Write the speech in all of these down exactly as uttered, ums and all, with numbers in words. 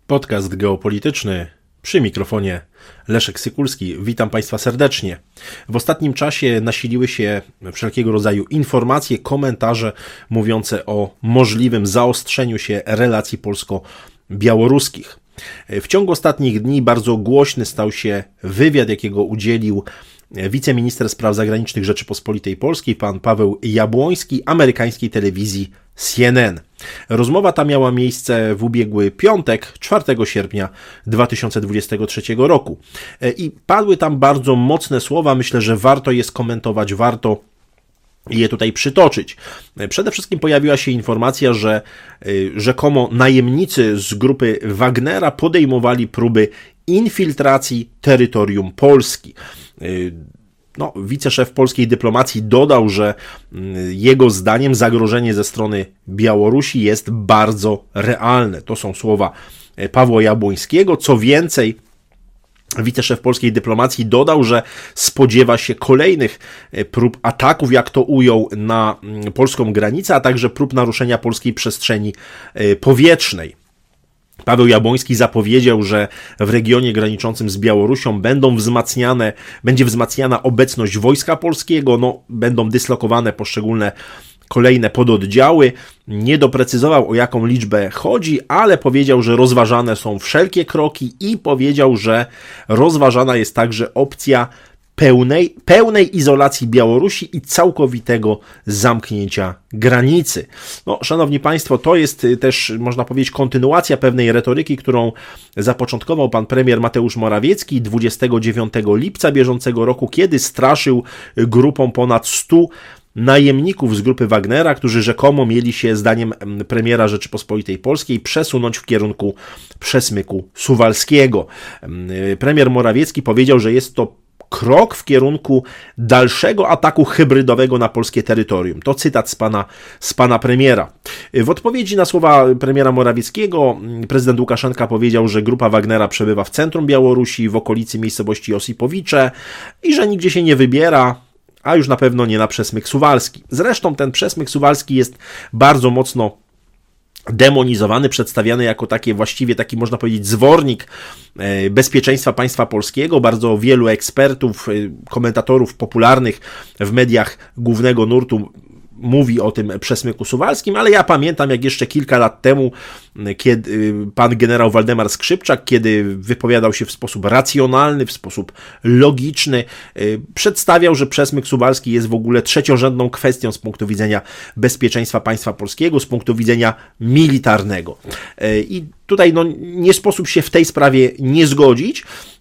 Podcast geopolityczny, przy mikrofonie Leszek Sykulski. Witam Państwa serdecznie. W ostatnim czasie nasiliły się wszelkiego rodzaju informacje, komentarze mówiące o możliwym zaostrzeniu się relacji polsko-białoruskich. W ciągu ostatnich dni bardzo głośny stał się wywiad, jakiego udzielił wiceminister spraw zagranicznych Rzeczypospolitej Polskiej, pan Paweł Jabłoński, amerykańskiej telewizji C N N. Rozmowa ta miała miejsce w ubiegły piątek, czwartego sierpnia dwa tysiące dwudziestego trzeciego roku. I padły tam bardzo mocne słowa, myślę, że warto je skomentować, warto je tutaj przytoczyć. Przede wszystkim pojawiła się informacja, że rzekomo najemnicy z grupy Wagnera podejmowali próby infiltracji terytorium Polski. No, wiceszef polskiej dyplomacji dodał, że jego zdaniem zagrożenie ze strony Białorusi jest bardzo realne. To są słowa Pawła Jabłońskiego. Co więcej, wiceszef polskiej dyplomacji dodał, że spodziewa się kolejnych prób ataków, jak to ujął, na polską granicę, a także prób naruszenia polskiej przestrzeni powietrznej. Paweł Jabłoński zapowiedział, że w regionie graniczącym z Białorusią będą wzmacniane, będzie wzmacniana obecność Wojska Polskiego, no, będą dyslokowane poszczególne kolejne pododdziały. Nie doprecyzował, o jaką liczbę chodzi, ale powiedział, że rozważane są wszelkie kroki i powiedział, że rozważana jest także opcja pełnej, pełnej izolacji Białorusi i całkowitego zamknięcia granicy. No, szanowni Państwo, to jest też, można powiedzieć, kontynuacja pewnej retoryki, którą zapoczątkował pan premier Mateusz Morawiecki dwudziestego dziewiątego lipca bieżącego roku, kiedy straszył grupą ponad stu najemników z grupy Wagnera, którzy rzekomo mieli się, zdaniem premiera Rzeczypospolitej Polskiej, przesunąć w kierunku przesmyku suwalskiego. Premier Morawiecki powiedział, że jest to krok w kierunku dalszego ataku hybrydowego na polskie terytorium. To cytat z pana, z pana premiera. W odpowiedzi na słowa premiera Morawieckiego prezydent Łukaszenka powiedział, że grupa Wagnera przebywa w centrum Białorusi, w okolicy miejscowości Osipowicze i że nigdzie się nie wybiera, a już na pewno nie na przesmyk suwalski. Zresztą ten przesmyk suwalski jest bardzo mocno demonizowany, przedstawiany jako takie właściwie taki, można powiedzieć, zwornik bezpieczeństwa państwa polskiego. Bardzo wielu ekspertów, komentatorów popularnych w mediach głównego nurtu mówi o tym przesmyku suwalskim, ale ja pamiętam, jak jeszcze kilka lat temu, kiedy pan generał Waldemar Skrzypczak, kiedy wypowiadał się w sposób racjonalny, w sposób logiczny, przedstawiał, że przesmyk suwalski jest w ogóle trzeciorzędną kwestią z punktu widzenia bezpieczeństwa państwa polskiego, z punktu widzenia militarnego. I tutaj no, nie sposób się w tej sprawie nie zgodzić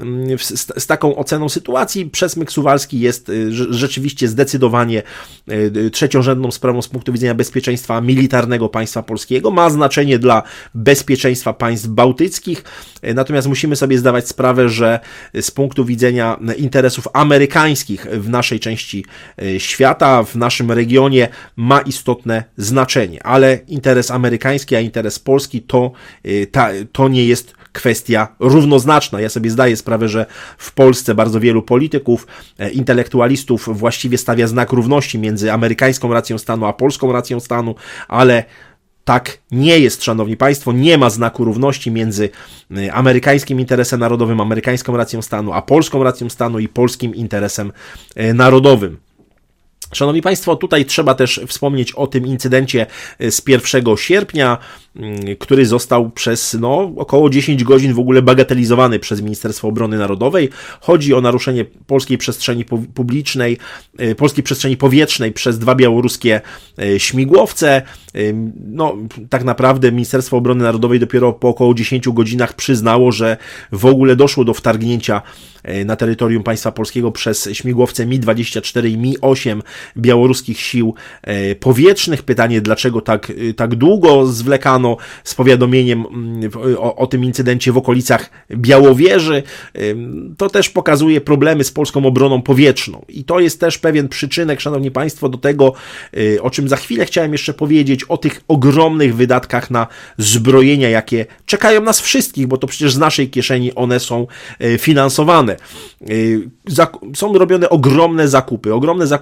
z, z taką oceną sytuacji. Przesmyk suwalski jest rzeczywiście zdecydowanie trzeciorzędną sprawą z punktu widzenia bezpieczeństwa militarnego państwa polskiego. Ma znaczenie dla bezpieczeństwa państw bałtyckich, natomiast musimy sobie zdawać sprawę, że z punktu widzenia interesów amerykańskich w naszej części świata, w naszym regionie ma istotne znaczenie, ale interes amerykański, a interes polski to Ta, to nie jest kwestia równoznaczna. Ja sobie zdaję sprawę, że w Polsce bardzo wielu polityków, intelektualistów właściwie stawia znak równości między amerykańską racją stanu a polską racją stanu, ale tak nie jest, szanowni Państwo, nie ma znaku równości między amerykańskim interesem narodowym, amerykańską racją stanu, a polską racją stanu i polskim interesem narodowym. Szanowni Państwo, tutaj trzeba też wspomnieć o tym incydencie z pierwszego sierpnia, który został przez no, około dziesięć godzin w ogóle bagatelizowany przez Ministerstwo Obrony Narodowej. Chodzi o naruszenie polskiej przestrzeni publicznej, polskiej przestrzeni powietrznej przez dwa białoruskie śmigłowce. No, tak naprawdę Ministerstwo Obrony Narodowej dopiero po około dziesięciu godzinach przyznało, że w ogóle doszło do wtargnięcia na terytorium państwa polskiego przez śmigłowce Mi dwadzieścia cztery i Mi osiem białoruskich sił powietrznych. Pytanie, dlaczego tak, tak długo zwlekano z powiadomieniem o, o tym incydencie w okolicach Białowieży. To też pokazuje problemy z polską obroną powietrzną. I to jest też pewien przyczynek, szanowni Państwo, do tego, o czym za chwilę chciałem jeszcze powiedzieć, o tych ogromnych wydatkach na zbrojenia, jakie czekają nas wszystkich, bo to przecież z naszej kieszeni one są finansowane. Są robione ogromne zakupy, ogromne zakupy chociaż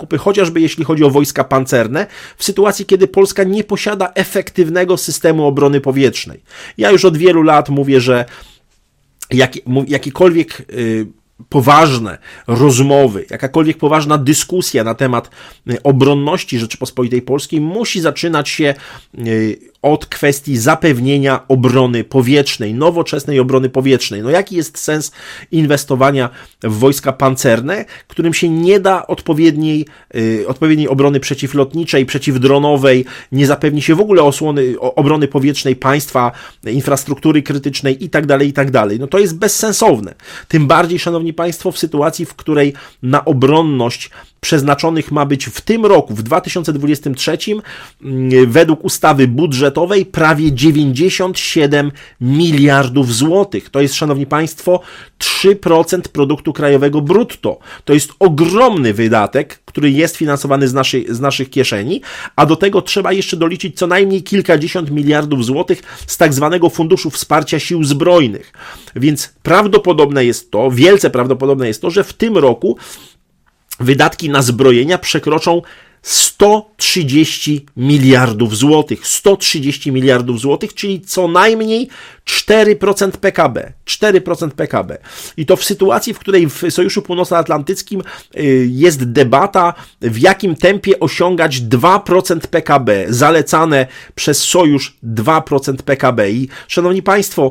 chociażby jeśli chodzi o wojska pancerne, w sytuacji, kiedy Polska nie posiada efektywnego systemu obrony powietrznej. Ja już od wielu lat mówię, że jak, jakiekolwiek yy, poważne rozmowy, jakakolwiek poważna dyskusja na temat obronności Rzeczypospolitej Polskiej musi zaczynać się od kwestii zapewnienia obrony powietrznej, nowoczesnej obrony powietrznej. No jaki jest sens inwestowania w wojska pancerne, którym się nie da odpowiedniej, odpowiedniej obrony przeciwlotniczej, przeciwdronowej, nie zapewni się w ogóle osłony obrony powietrznej państwa, infrastruktury krytycznej i tak dalej, i tak dalej. No to jest bezsensowne. Tym bardziej, szanowni Państwo, w sytuacji, w której na obronność przeznaczonych ma być w tym roku, w dwa tysiące dwudziestym trzecim, według ustawy budżetowej prawie dziewięćdziesiąt siedem miliardów złotych. To jest, szanowni Państwo, trzy procent produktu krajowego brutto. To jest ogromny wydatek, który jest finansowany z, naszej, z naszych kieszeni, a do tego trzeba jeszcze doliczyć co najmniej kilkadziesiąt miliardów złotych z tak zwanego Funduszu Wsparcia Sił Zbrojnych. Więc prawdopodobne jest to, wielce prawdopodobne jest to, że w tym roku wydatki na zbrojenia przekroczą sto trzydzieści miliardów złotych. sto trzydzieści miliardów złotych, czyli co najmniej cztery procent P K B. cztery procent P K B. I to w sytuacji, w której w Sojuszu Północnoatlantyckim jest debata, w jakim tempie osiągać dwa procent P K B. Zalecane przez Sojusz dwa procent P K B. I szanowni Państwo,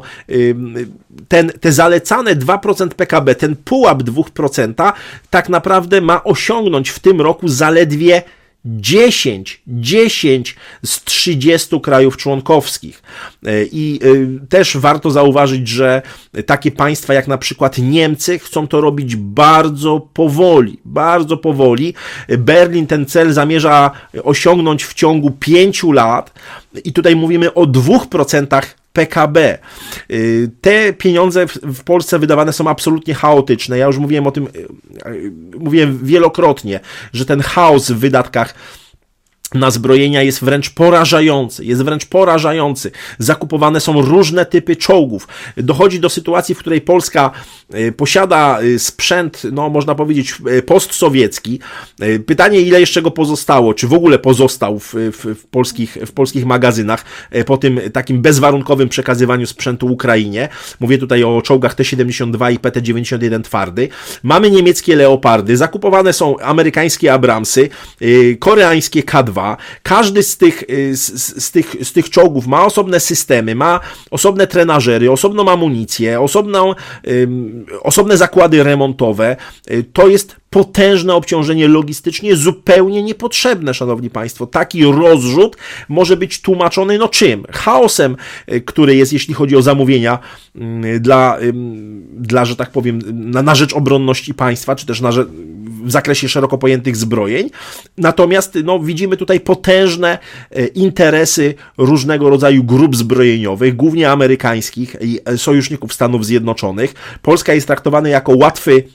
ten, te zalecane dwa procent P K B, ten pułap dwa procent tak naprawdę ma osiągnąć w tym roku zaledwie dziesięć, dziesięć z trzydziestu krajów członkowskich. I też warto zauważyć, że takie państwa jak na przykład Niemcy chcą to robić bardzo powoli, bardzo powoli. Berlin ten cel zamierza osiągnąć w ciągu pięciu lat i tutaj mówimy o dwóch procentach P K B. Te pieniądze w Polsce wydawane są absolutnie chaotyczne. Ja już mówiłem o tym, mówiłem wielokrotnie, że ten chaos w wydatkach na zbrojenia jest wręcz porażający, jest wręcz porażający. Zakupowane są różne typy czołgów. Dochodzi do sytuacji, w której Polska posiada sprzęt, no można powiedzieć, postsowiecki. Pytanie, ile jeszcze go pozostało, czy w ogóle pozostał w, w, w, polskich, w polskich magazynach po tym takim bezwarunkowym przekazywaniu sprzętu Ukrainie. Mówię tutaj o czołgach T siedemdziesiąt dwa i P T dziewięćdziesiąt jeden twardy. Mamy niemieckie Leopardy, zakupowane są amerykańskie Abramsy, koreańskie K dwa. Każdy z tych, z, z, tych, z tych czołgów ma osobne systemy, ma osobne trenażery, osobną amunicję, osobną, um, osobne zakłady remontowe. To jest potężne obciążenie logistycznie, zupełnie niepotrzebne, szanowni Państwo. Taki rozrzut może być tłumaczony, no czym? Chaosem, który jest, jeśli chodzi o zamówienia dla, dla że tak powiem, na, na rzecz obronności państwa, czy też na rzecz, w zakresie szeroko pojętych zbrojeń. Natomiast no, widzimy tutaj potężne interesy różnego rodzaju grup zbrojeniowych, głównie amerykańskich i sojuszników Stanów Zjednoczonych. Polska jest traktowana jako łatwy,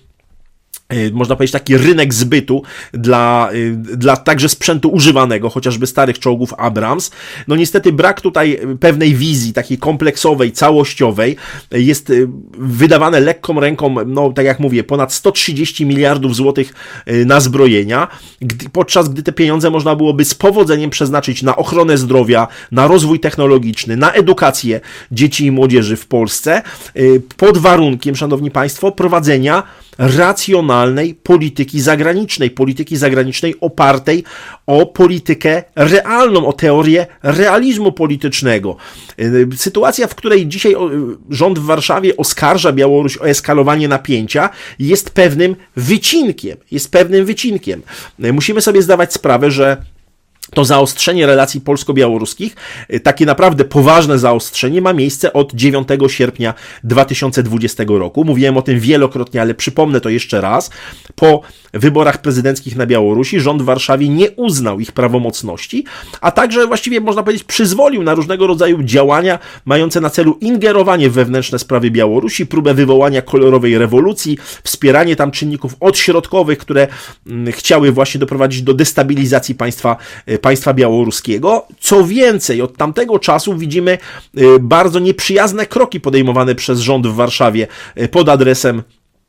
można powiedzieć, taki rynek zbytu dla, dla także sprzętu używanego, chociażby starych czołgów Abrams. No niestety brak tutaj pewnej wizji, takiej kompleksowej, całościowej. Jest wydawane lekką ręką, no tak jak mówię, ponad sto trzydzieści miliardów złotych na zbrojenia, podczas gdy te pieniądze można byłoby z powodzeniem przeznaczyć na ochronę zdrowia, na rozwój technologiczny, na edukację dzieci i młodzieży w Polsce, pod warunkiem, szanowni Państwo, prowadzenia racjonalnej polityki zagranicznej, polityki zagranicznej opartej o politykę realną, o teorię realizmu politycznego. Sytuacja, w której dzisiaj rząd w Warszawie oskarża Białoruś o eskalowanie napięcia, jest pewnym wycinkiem, jest pewnym wycinkiem. Musimy sobie zdawać sprawę, że to zaostrzenie relacji polsko-białoruskich, takie naprawdę poważne zaostrzenie, ma miejsce od dziewiątego sierpnia dwa tysiące dwudziestego roku. Mówiłem o tym wielokrotnie, ale przypomnę to jeszcze raz. Po wyborach prezydenckich na Białorusi rząd w Warszawie nie uznał ich prawomocności, a także właściwie można powiedzieć przyzwolił na różnego rodzaju działania mające na celu ingerowanie w wewnętrzne sprawy Białorusi, próbę wywołania kolorowej rewolucji, wspieranie tam czynników odśrodkowych, które chciały właśnie doprowadzić do destabilizacji państwa państwa białoruskiego. Co więcej, od tamtego czasu widzimy bardzo nieprzyjazne kroki podejmowane przez rząd w Warszawie pod adresem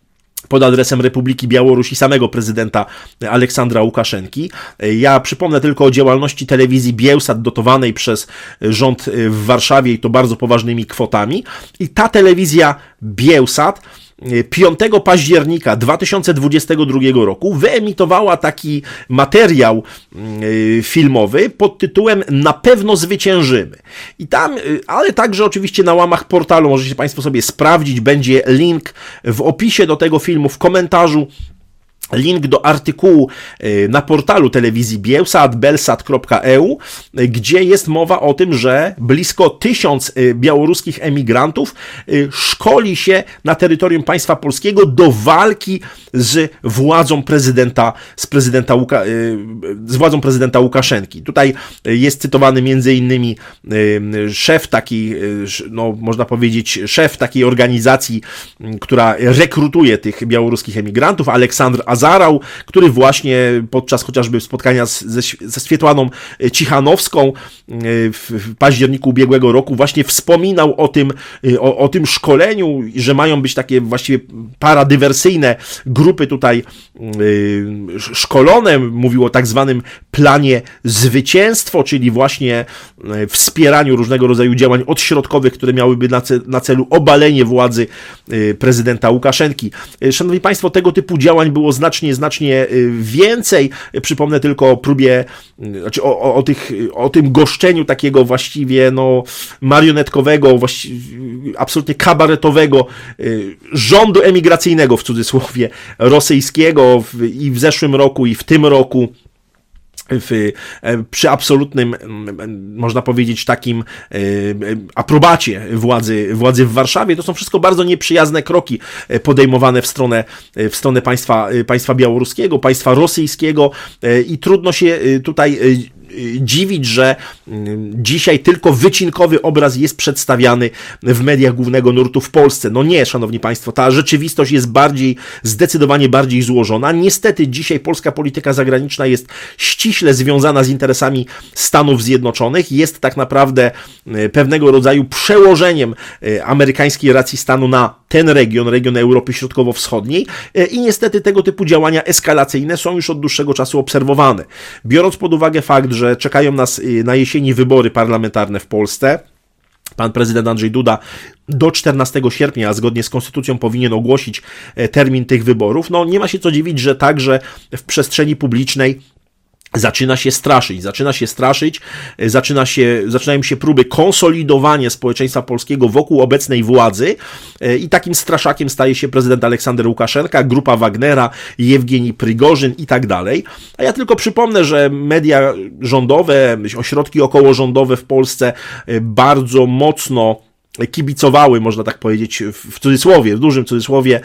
pod adresem Republiki Białorusi samego prezydenta Aleksandra Łukaszenki. Ja przypomnę tylko o działalności telewizji Bielsat dotowanej przez rząd w Warszawie i to bardzo poważnymi kwotami. I ta telewizja Bielsat piątego października dwa tysiące dwudziestego drugiego roku wyemitowała taki materiał filmowy pod tytułem Na pewno zwyciężymy. I tam, ale także oczywiście na łamach portalu, możecie Państwo sobie sprawdzić, będzie link w opisie do tego filmu, w komentarzu. Link do artykułu na portalu telewizji Bielsat, belsat kropka e u, gdzie jest mowa o tym, że blisko tysiąc białoruskich emigrantów szkoli się na terytorium państwa polskiego do walki z władzą prezydenta, z prezydenta Łuka, z władzą prezydenta Łukaszenki. Tutaj jest cytowany między innymi szef takiej, no można powiedzieć, szef takiej organizacji, która rekrutuje tych białoruskich emigrantów, Aleksandr Azarał, który właśnie podczas chociażby spotkania z, ze, ze Swietłaną Cichanowską w październiku ubiegłego roku właśnie wspominał o tym, o, o tym szkoleniu, że mają być takie właściwie paradywersyjne grupy tutaj szkolone. Mówił o tak zwanym planie zwycięstwo, czyli właśnie wspieraniu różnego rodzaju działań odśrodkowych, które miałyby na, ce, na celu obalenie władzy prezydenta Łukaszenki. Szanowni Państwo, tego typu działań było znacznie, znacznie więcej. Przypomnę tylko o próbie, znaczy o, o, o, tych, o tym goszczeniu takiego właściwie no, marionetkowego, właściwie absolutnie kabaretowego rządu emigracyjnego w cudzysłowie rosyjskiego w, i w zeszłym roku, i w tym roku. W, przy absolutnym, można powiedzieć, takim e, aprobacie władzy, władzy w Warszawie. To są wszystko bardzo nieprzyjazne kroki podejmowane w stronę, w stronę państwa, państwa białoruskiego, państwa rosyjskiego e, i trudno się tutaj e, dziwić, że dzisiaj tylko wycinkowy obraz jest przedstawiany w mediach głównego nurtu w Polsce. No nie, szanowni Państwo, ta rzeczywistość jest bardziej, zdecydowanie bardziej złożona. Niestety dzisiaj polska polityka zagraniczna jest ściśle związana z interesami Stanów Zjednoczonych. Jest tak naprawdę pewnego rodzaju przełożeniem amerykańskiej racji stanu na ten region, region Europy Środkowo-Wschodniej i niestety tego typu działania eskalacyjne są już od dłuższego czasu obserwowane. Biorąc pod uwagę fakt, że czekają nas na jesieni wybory parlamentarne w Polsce, pan prezydent Andrzej Duda do czternastego sierpnia, a zgodnie z konstytucją powinien ogłosić termin tych wyborów, no nie ma się co dziwić, że także w przestrzeni publicznej zaczyna się straszyć, zaczyna się straszyć, zaczyna się, zaczynają się próby konsolidowania społeczeństwa polskiego wokół obecnej władzy i takim straszakiem staje się prezydent Aleksander Łukaszenka, grupa Wagnera, Jewgenij Prygorzyn i tak dalej. A ja tylko przypomnę, że media rządowe, ośrodki okołorządowe w Polsce bardzo mocno kibicowały, można tak powiedzieć, w cudzysłowie, w dużym cudzysłowie,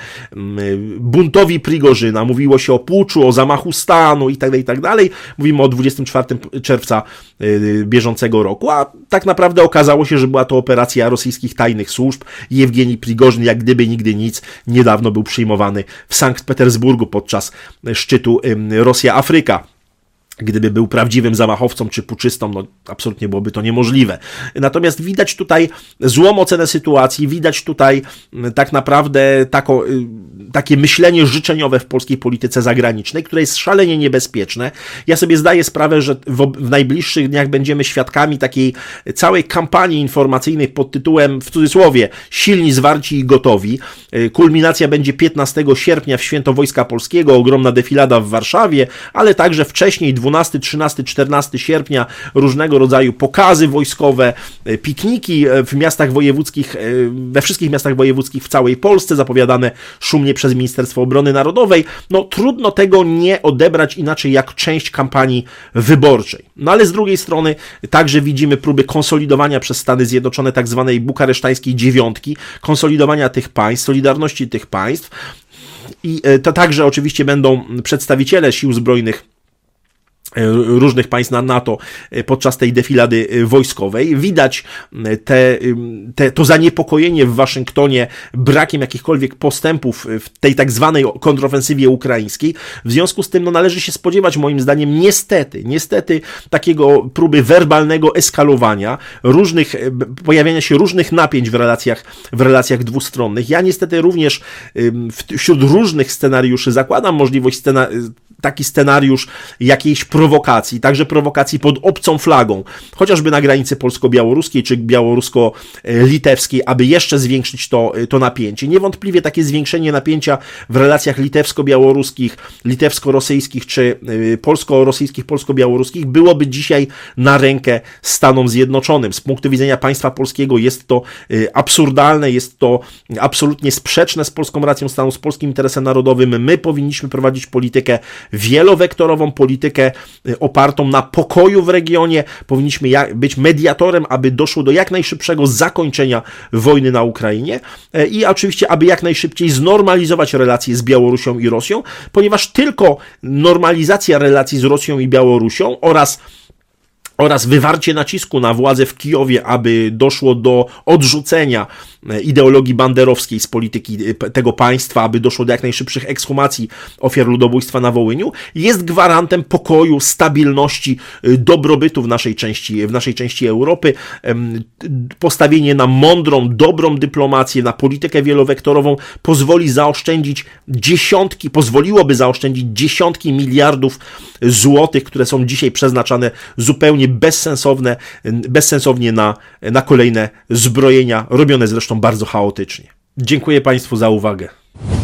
buntowi Prigorzyna. Mówiło się o puczu, o zamachu stanu i tak dalej, i tak dalej. Mówimy o dwudziestego czwartego czerwca bieżącego roku, a tak naprawdę okazało się, że była to operacja rosyjskich tajnych służb. Jewgenij Prigorzyn, jak gdyby nigdy nic, niedawno był przyjmowany w Sankt Petersburgu podczas szczytu Rosja-Afryka. Gdyby był prawdziwym zamachowcą czy puczystą, no absolutnie byłoby to niemożliwe. Natomiast widać tutaj złą ocenę sytuacji, widać tutaj tak naprawdę tako, takie myślenie życzeniowe w polskiej polityce zagranicznej, które jest szalenie niebezpieczne. Ja sobie zdaję sprawę, że w, w najbliższych dniach będziemy świadkami takiej całej kampanii informacyjnej pod tytułem, w cudzysłowie, silni, zwarci i gotowi. Kulminacja będzie piętnastego sierpnia w Święto Wojska Polskiego, ogromna defilada w Warszawie, ale także wcześniej dwunastego, trzynastego, czternastego sierpnia różnego rodzaju pokazy wojskowe, pikniki w miastach wojewódzkich, we wszystkich miastach wojewódzkich w całej Polsce, zapowiadane szumnie przez Ministerstwo Obrony Narodowej. No trudno tego nie odebrać inaczej jak część kampanii wyborczej. No ale z drugiej strony także widzimy próby konsolidowania przez Stany Zjednoczone tak zwanej bukaresztańskiej dziewiątki, konsolidowania tych państw, solidarności tych państw i to także oczywiście będą przedstawiciele sił zbrojnych różnych państw na NATO podczas tej defilady wojskowej. Widać te, te, to zaniepokojenie w Waszyngtonie brakiem jakichkolwiek postępów w tej tak zwanej kontrofensywie ukraińskiej. W związku z tym no, należy się spodziewać, moim zdaniem, niestety, niestety takiego próby werbalnego eskalowania, różnych, pojawiania się różnych napięć w relacjach, w relacjach dwustronnych. Ja niestety również wśród różnych scenariuszy zakładam możliwość scena, taki scenariusz jakiejś prowokacji, także prowokacji pod obcą flagą, chociażby na granicy polsko-białoruskiej czy białorusko-litewskiej, aby jeszcze zwiększyć to, to napięcie. Niewątpliwie takie zwiększenie napięcia w relacjach litewsko-białoruskich, litewsko-rosyjskich czy polsko-rosyjskich, polsko-białoruskich byłoby dzisiaj na rękę Stanom Zjednoczonym. Z punktu widzenia państwa polskiego jest to absurdalne, jest to absolutnie sprzeczne z polską racją stanu, z polskim interesem narodowym. My powinniśmy prowadzić politykę wielowektorową, politykę opartą na pokoju w regionie. Powinniśmy być mediatorem, aby doszło do jak najszybszego zakończenia wojny na Ukrainie i oczywiście, aby jak najszybciej znormalizować relacje z Białorusią i Rosją, ponieważ tylko normalizacja relacji z Rosją i Białorusią oraz oraz wywarcie nacisku na władzę w Kijowie, aby doszło do odrzucenia ideologii banderowskiej z polityki tego państwa, aby doszło do jak najszybszych ekshumacji ofiar ludobójstwa na Wołyniu, jest gwarantem pokoju, stabilności, dobrobytu w naszej części, w naszej części Europy. Postawienie na mądrą, dobrą dyplomację, na politykę wielowektorową pozwoli zaoszczędzić dziesiątki, pozwoliłoby zaoszczędzić dziesiątki miliardów złotych, które są dzisiaj przeznaczane zupełnie bezsensowne, bezsensownie na, na kolejne zbrojenia, robione zresztą bardzo chaotycznie. Dziękuję Państwu za uwagę.